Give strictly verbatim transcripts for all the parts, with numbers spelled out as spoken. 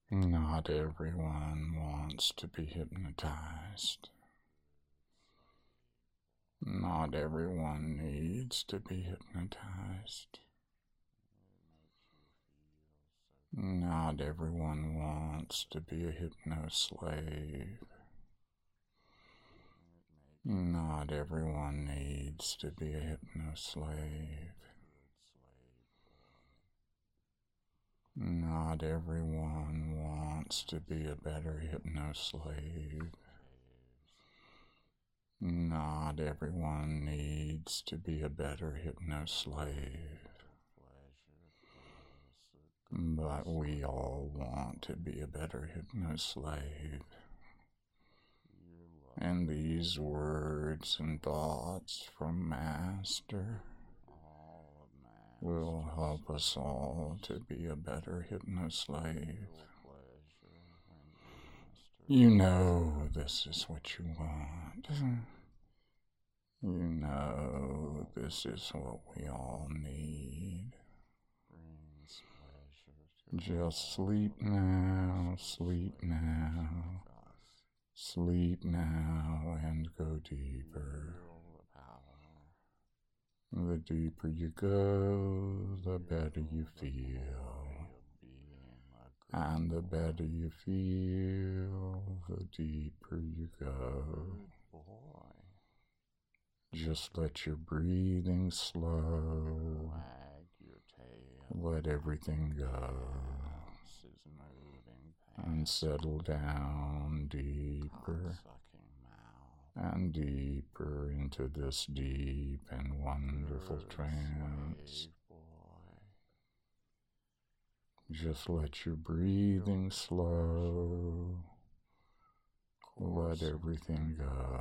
Not everyone wants to be hypnotized. Not everyone needs to be hypnotized. Not everyone wants to be a hypno-slave. Not everyone needs to be a hypno-slave. Not everyone wants to be a better hypno-slave. Not everyone needs to be a better hypno-slave. But we all want to be a better hypno-slave. And these words and thoughts from Master will help us all to be a better hypno-slave. You know this is what you want. You know this is what we all need. Just sleep now, sleep now, sleep now and go deeper. The deeper you go, the better you feel. And the better you feel, the deeper you go. Just let your breathing slow. Let everything go. And settle down deeper and deeper into this deep and wonderful trance. Just let your breathing slow. Let everything go.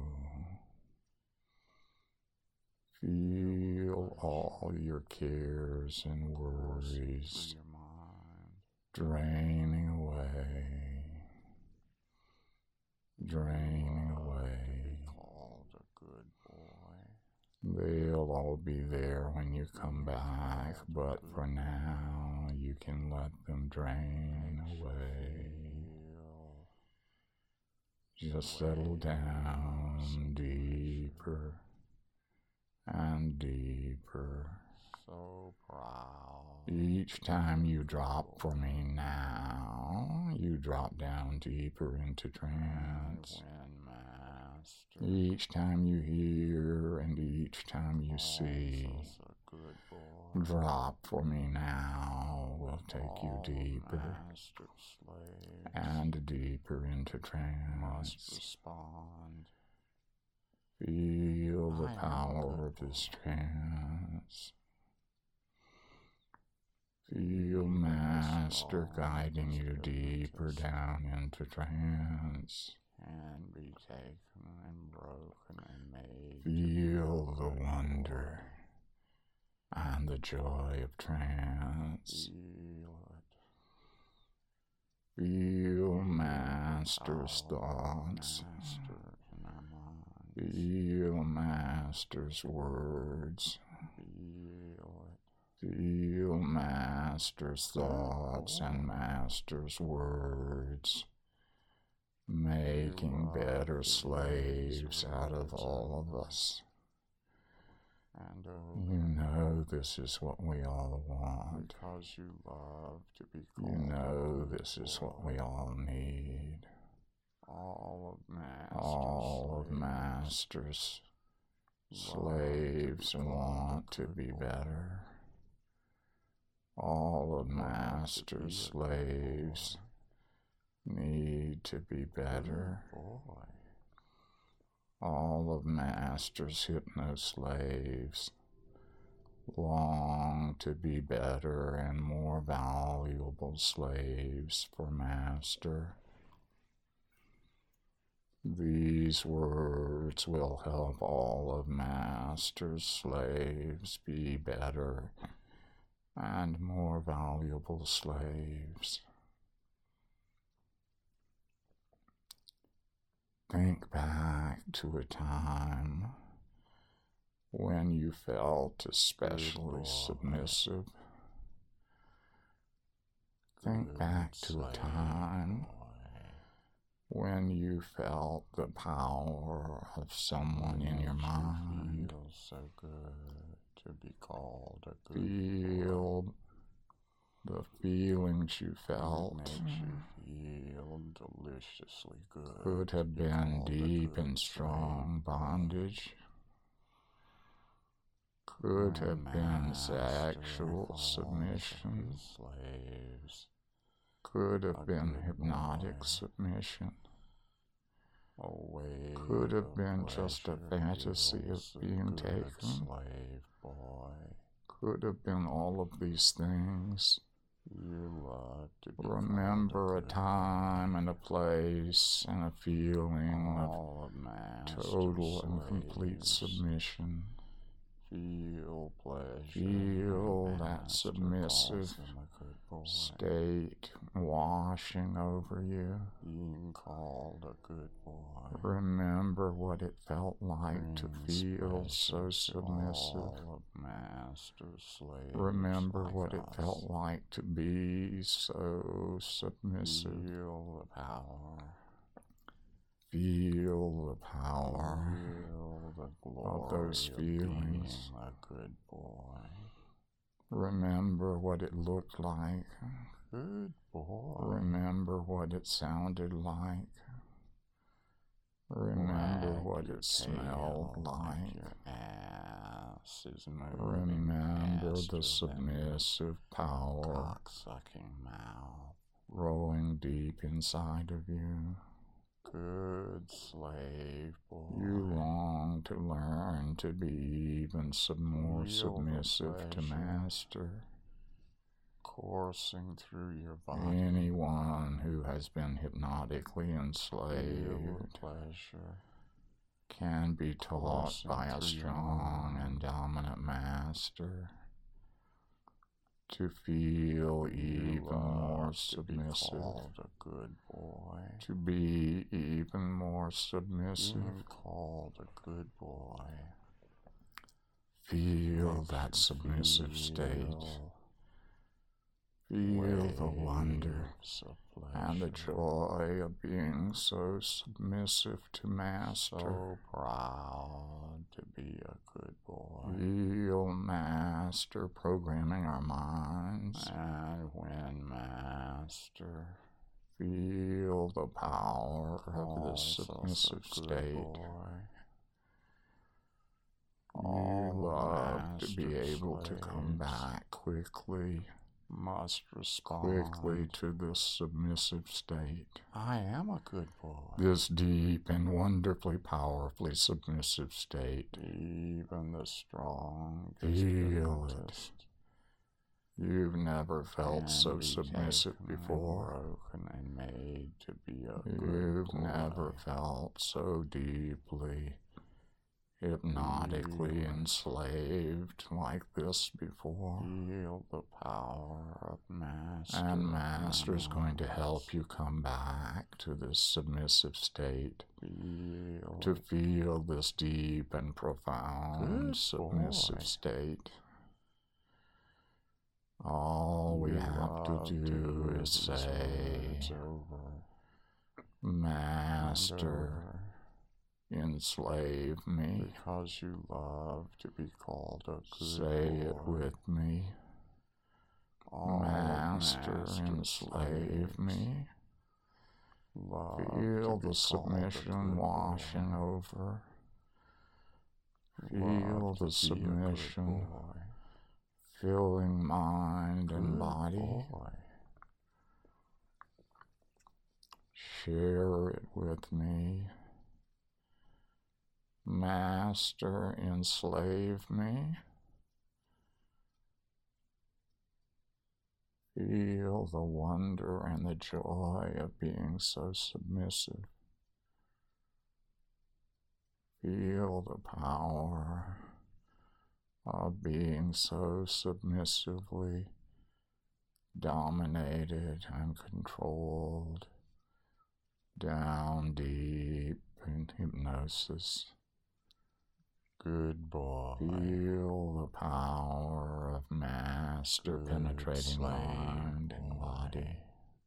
Feel all your cares and worries draining away, draining away. They'll all be there when you come back, but for now you can let them drain away. Just settle down deeper and deeper. So proud. Each time you drop for me now, you drop down deeper into trance. Each time you hear and each time you see, drop for me now will take you deeper and deeper into trance. Feel the power of this trance. Feel Master guiding you deeper down into trance. And be taken and broken and made. Feel the wonder and the joy of trance. Feel it. Feel Master's thoughts. Feel Master's words. Feel Master's thoughts and Master's words, making better slaves out of all of us. You know this is what we all want. Because you love to be called. You know this is what we all need. All of Master's, all of Master's slaves want to be better. All of Master's slaves need to be better. All of Master's hypno-slaves long to be better and more valuable slaves for Master. These words will help all of Master's slaves be better and more valuable slaves. Think back to a time when you felt especially submissive. Think back to a time when you felt the power of someone in your mind. Feel so good to be called a good Feel boy. the feelings you felt. It makes you feel deliciously good. Could have been deep and strong bondage. Could have been sexual submission. Slaves. Could have been hypnotic submission. Away Could have been just a fantasy of being taken. Slave boy. Could have been all of these things. You love to be Remember a time and a place and a feeling of total and complete submission. Feel pleasure. Feel that submissive state washing over you. Being called a good boy. Remember what it felt like to feel so submissive. Master slaves Remember like what us. it felt like to be so submissive. Feel the power. Feel the power Feel the glory of those feelings. Of being a good boy. Remember what it looked like. Good boy. Remember what it sounded like. Remember Wag what your it smelled tail, like. Your ass is moving Remember faster the submissive power cock-sucking mouth. growing deep inside of you. Good slave boy. You long to learn to be even some more Feel submissive to pleasure master. Coursing through your body. Anyone who has been hypnotically enslaved Feel pleasure can be taught coursing by a through your strong mind. and dominant master to feel You even more love to be submissive. called a good boy. To be even more submissive. Being called a good boy. Feel Makes that you submissive feel state. Feel the wonder waves of and the pleasure. joy of being so submissive to master. So proud to be a good boy. Feel master programming our minds. And when master Feel the power of calls this us a submissive good state. boy, You all love to be master able to come slaves back quickly, must respond. quickly to this submissive state. I am a good boy. This deep and wonderfully powerfully submissive state. Even the strong, Feel it. You've never felt so be submissive taken and before. broken and made to be a good You've boy. never felt so deeply, hypnotically Feel it. enslaved like this before. Feel the power of master. And Master's going to us. help you come back to this submissive state, Feel to feel this deep and profound Good submissive boy. state. All we You have to love do do is these say, words over Master, and over, enslave me. because you love to be called a good Say boy. it with me. All Master, master enslave slaves me. love Feel to be the called a submission good washing boy. over. Feel Love the to be a good submission boy. filling mind and Good body. boy. Share it with me. Master, enslave me. Feel the wonder and the joy of being so submissive. Feel the power of being so submissively dominated and controlled down deep in hypnosis. good boy. Feel the power of master good penetrating mind and body.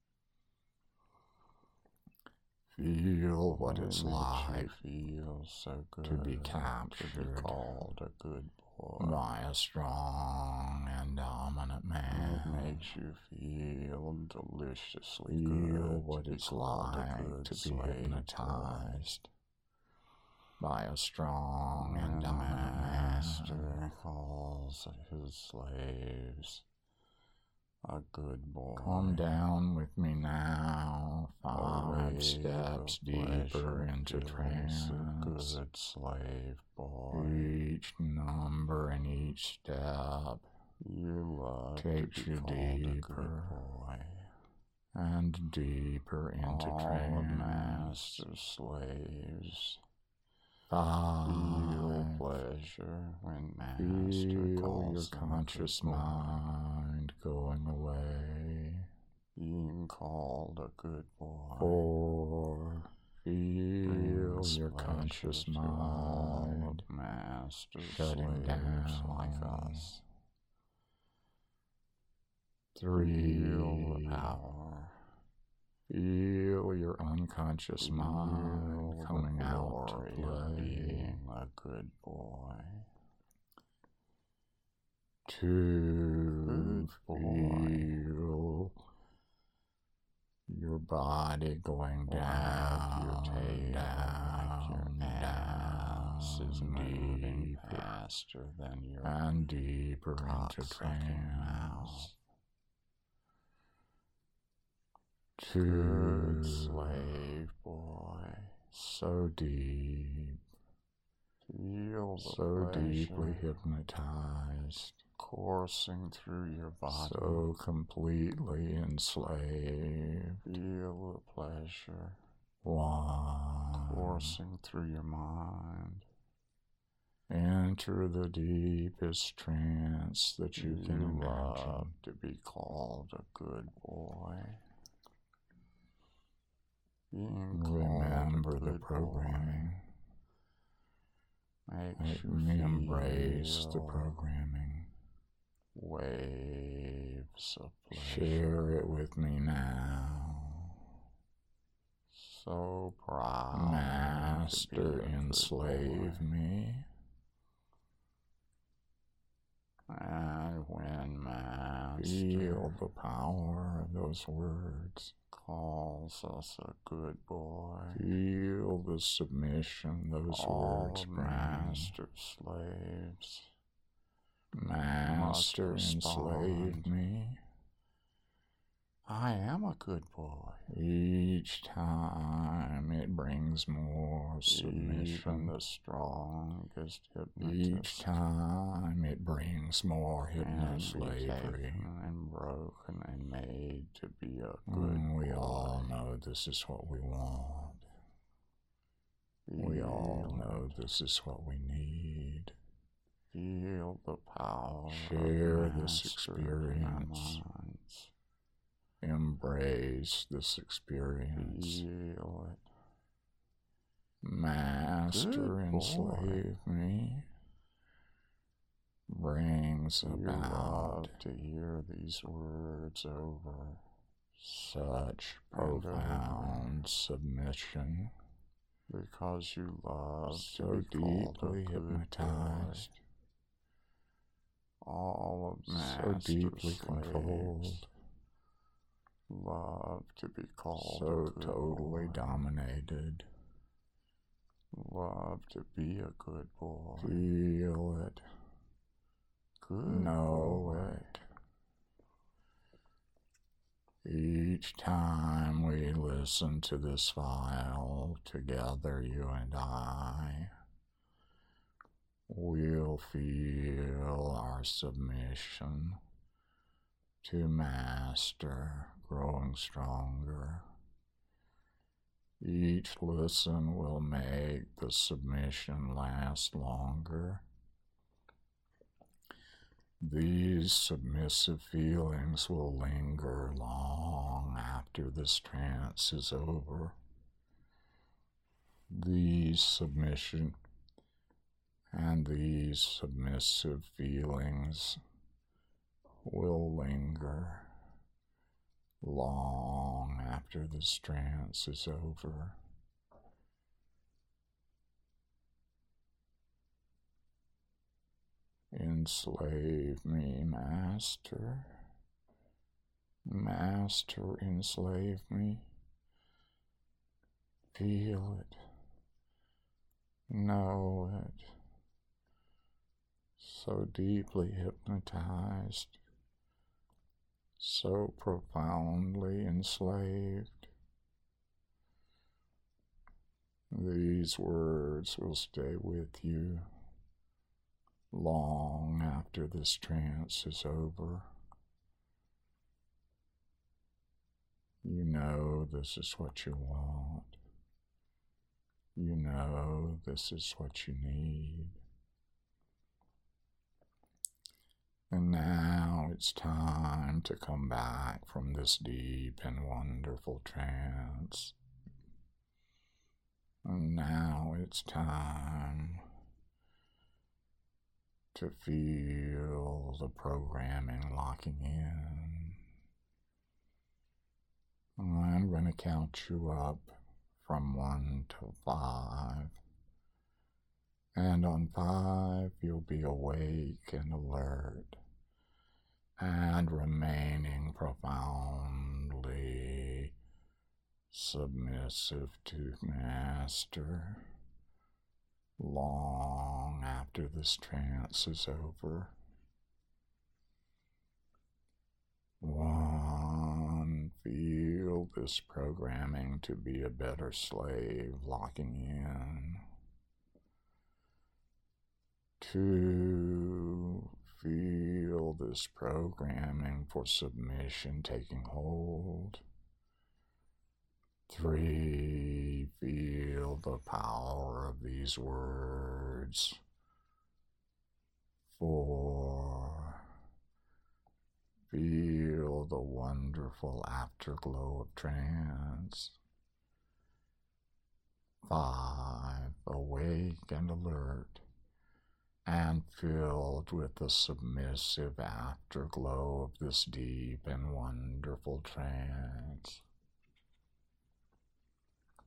Feel what it's like feel so good to be captured, to be called a good boy by a strong and dominant man. It makes you feel deliciously feel good. Feel what it's like to be hypnotized boy. by a strong when and dominant master man. calls his slaves a good boy. Come down with me now, five steps deeper into trance. A good slave boy. Each number and each step you love takes you deeper and deeper into All trance. All master slaves Five. Feel pleasure when master Feel calls your conscious mind going away. Being called a good boy. Four. Feel your conscious mind master shutting down like us. Three. Feel the power. Feel your unconscious mind Feel coming the out to play. Being a good boy. Two. Good boy. Feel your body going down, your tail, down, like your ass down, is moving deeper, faster than your and deeper into cock-sucking mouth. trance. Good Two. slave boy. So deep, Feel the so pleasure deeply hypnotized, coursing through your body. so completely enslaved. Feel the pleasure One. coursing through your mind. Enter the deepest trance that you, you can imagine. Love to be called a good boy. Being Remember called a the good programming. boy makes Let you me embrace feel the programming. Waves of pleasure. Share it with me now. So proud. Master, enslave me. And when master Feel the power of those words. Calls us a good boy. Feel the submission those All words bring. master slaves. Master, enslave me. I am a good boy. Each time it brings more submission. Even the strongest hypnotist. Each time it brings more hypnoslavery. And broken and made to be a good mm, We boy. all know this is what we want. Feel we all know this is what we need. Feel the power. Share this experience. Embrace this experience. Feel it. Master, enslave me. Brings you about love to hear these words over. Such profound over. submission. Because you love so to be deeply hypnotized. Boy. All of so deeply slaves. controlled. Love to be called so a good totally boy. dominated. Love to be a good boy. Feel it. Good know boy. it. Each time we listen to this file together, you and I, we'll feel our submission to Master growing stronger. Each listen will make the submission last longer. These submissive feelings will linger long after this trance is over. These submission And these submissive feelings will linger long after this trance is over. Enslave me, Master. Master, enslave me. Feel it. Know it. So deeply hypnotized. So profoundly enslaved. These words will stay with you long after this trance is over. You know this is what you want. You know this is what you need. And now it's time to come back from this deep and wonderful trance. And now it's time to feel the programming locking in. I'm going to count you up from one to five. And on five, you'll be awake and alert and remaining profoundly submissive to Master long after this trance is over. One, feel this programming to be a better slave locking in. Two, feel this programming for submission taking hold. Three, feel the power of these words. Four, feel the wonderful afterglow of trance. Five, awake and alert and filled with the submissive afterglow of this deep and wonderful trance.